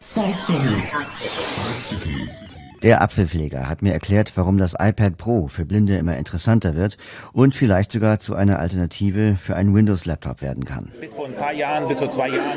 Side City. Der Apfelpfleger hat mir erklärt, warum das iPad Pro für Blinde immer interessanter wird und vielleicht sogar zu einer Alternative für einen Windows-Laptop werden kann. Bis vor ein paar Jahren, bis vor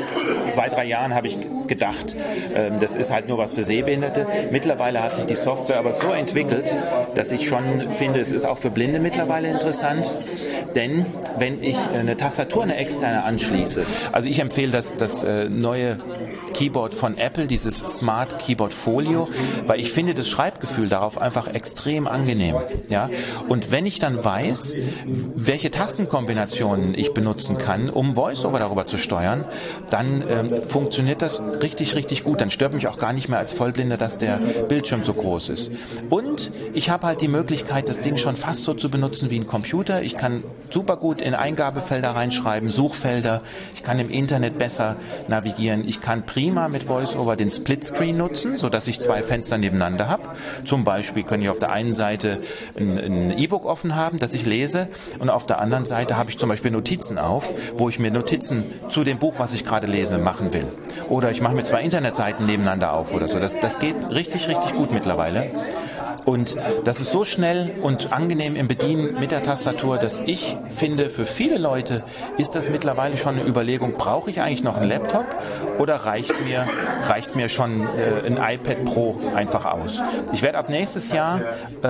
2, 3 Jahren habe ich gedacht, das ist halt nur was für Sehbehinderte. Mittlerweile hat sich die Software aber so entwickelt, dass ich schon finde, es ist auch für Blinde mittlerweile interessant. Denn wenn ich eine Tastatur, eine externe anschließe, also ich empfehle das neue Keyboard von Apple, dieses Smart Keyboard Folio, weil ich finde das Schreibgefühl darauf einfach extrem angenehm. Ja? Und wenn ich dann weiß, welche Tastenkombinationen ich benutzen kann, um VoiceOver darüber zu steuern, dann funktioniert das richtig, richtig gut. Dann stört mich auch gar nicht mehr als Vollblinder, dass der Bildschirm so groß ist. Und ich habe halt die Möglichkeit, das Ding schon fast so zu benutzen wie ein Computer. Ich kann super gut in Eingabefelder reinschreiben, Suchfelder. Ich kann im Internet besser navigieren. Ich kann prima mit VoiceOver den Splitscreen nutzen, sodass ich 2 Fenster nebeneinander habe. Zum Beispiel kann ich auf der einen Seite ein E-Book offen haben, das ich lese, und auf der anderen Seite habe ich zum Beispiel Notizen auf, wo ich mir Notizen zu dem Buch, was ich gerade lese, machen will. Oder ich mache mir 2 Internetseiten nebeneinander auf oder so. Das geht richtig, richtig gut mittlerweile. Und das ist so schnell und angenehm im Bedienen mit der Tastatur, dass ich finde, für viele Leute ist das mittlerweile schon eine Überlegung, brauche ich eigentlich noch einen Laptop oder reicht mir schon ein iPad Pro einfach aus. Ich werde ab nächstes Jahr,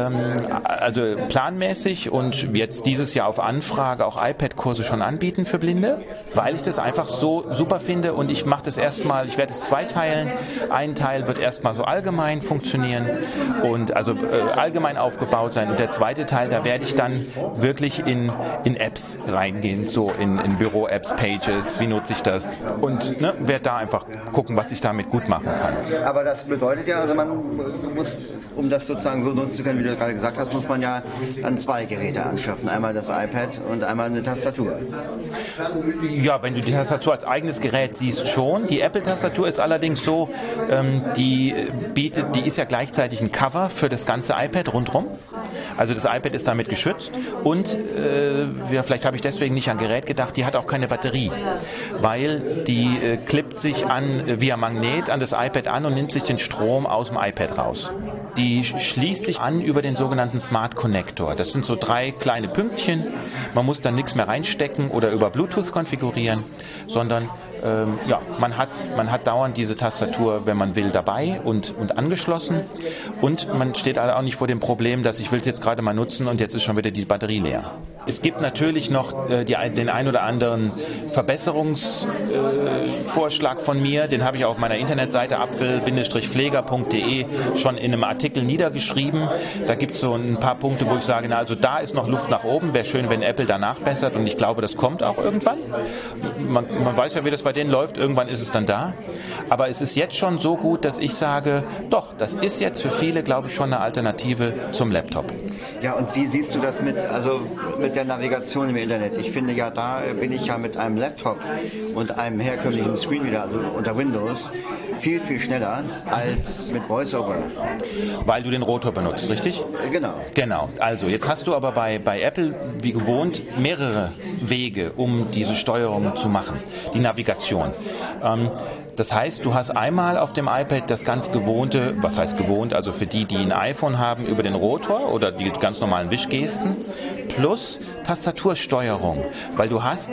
also planmäßig und jetzt dieses Jahr auf Anfrage auch iPad-Kurse schon anbieten für Blinde, weil ich das einfach so super finde, und ich mache das erstmal, ich werde es zweiteilen. Ein Teil wird erstmal so allgemein funktionieren und also allgemein aufgebaut sein, und der zweite Teil, da werde ich dann wirklich in Apps reingehen, so in Büro-Apps, Pages, wie nutze ich das, und werde da einfach gucken, was ich damit gut machen kann. Aber das bedeutet ja, also man muss, um das sozusagen so nutzen zu können, wie du gerade gesagt hast, muss man ja dann 2 Geräte anschaffen, einmal das iPad und einmal eine Tastatur. Ja, wenn du die Tastatur als eigenes Gerät siehst, schon. Die Apple-Tastatur ist allerdings so, die ist ja gleichzeitig ein Cover für das ganze iPad rundherum. Also das iPad ist damit geschützt, und vielleicht habe ich deswegen nicht an Gerät gedacht, die hat auch keine Batterie, weil die klippt sich via Magnet an das iPad an und nimmt sich den Strom aus dem iPad raus. Die schließt sich an über den sogenannten Smart Connector. Das sind so 3 kleine Pünktchen. Man muss dann nichts mehr reinstecken oder über Bluetooth konfigurieren, sondern man hat dauernd diese Tastatur, wenn man will, dabei und angeschlossen, und man steht auch nicht vor dem Problem, dass ich will es jetzt gerade mal nutzen und jetzt ist schon wieder die Batterie leer. Es gibt natürlich noch den ein oder anderen Verbesserungsvorschlag von mir, den habe ich auf meiner Internetseite apfel-pfleger.de schon in einem Artikel niedergeschrieben. Da gibt es so ein paar Punkte, wo ich sage, also da ist noch Luft nach oben, wäre schön, wenn Apple danach bessert, und ich glaube, das kommt auch irgendwann. Man weiß ja, wie das bei denen läuft, irgendwann ist es dann da. Aber es ist jetzt schon so gut, dass ich sage, doch, das ist jetzt für viele, glaube ich, schon eine Alternative zum Laptop. Ja, und wie siehst du das mit der Navigation im Internet? Ich finde ja, da bin ich ja mit einem Laptop und einem herkömmlichen Screenreader, also unter Windows, viel, viel schneller als mit VoiceOver. Weil du den Rotor benutzt, richtig? Genau. Also, jetzt hast du aber bei Apple, wie gewohnt, mehrere Wege, um diese Steuerung zu machen. Die Navigation. Das heißt, du hast einmal auf dem iPad das ganz gewohnte, was heißt gewohnt, also für die ein iPhone haben, über den Rotor oder die ganz normalen Wischgesten, plus Tastatursteuerung, weil du hast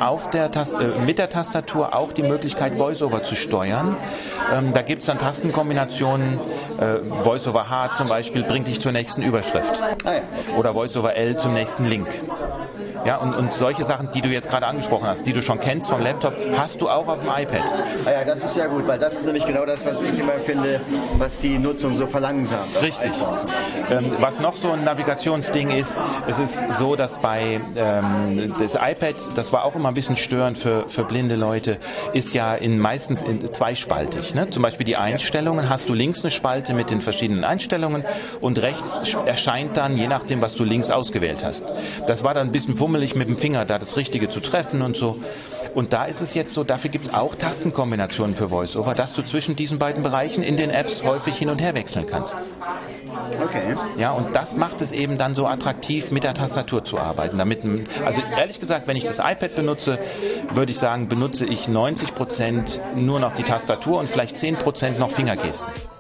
mit der Tastatur auch die Möglichkeit, VoiceOver zu steuern. Da gibt es dann Tastenkombinationen, VoiceOver H zum Beispiel bringt dich zur nächsten Überschrift oder VoiceOver L zum nächsten Link. Ja, und solche Sachen, die du jetzt gerade angesprochen hast, die du schon kennst vom Laptop, hast du auch auf dem iPad. Ja, das ist ja gut, weil das ist nämlich genau das, was ich immer finde, was die Nutzung so verlangsamt. Richtig. Was noch so ein Navigationsding ist, es ist so, dass bei das iPad, das war auch immer ein bisschen störend für blinde Leute, ist ja meistens zweispaltig. Ne? Zum Beispiel die Einstellungen, hast du links eine Spalte mit den verschiedenen Einstellungen und rechts erscheint dann, je nachdem, was du links ausgewählt hast. Das war dann ein bisschen fummelig mit dem Finger, da das Richtige zu treffen und so. Und da ist es jetzt so, dafür gibt es auch Tastenkombinationen für VoiceOver, dass du zwischen diesen beiden Bereichen in den Apps häufig hin und her wechseln kannst. Okay. Ja, und das macht es eben dann so attraktiv, mit der Tastatur zu arbeiten. Also ehrlich gesagt, wenn ich das iPad benutze, würde ich sagen, benutze ich 90% nur noch die Tastatur und vielleicht 10% noch Fingergesten.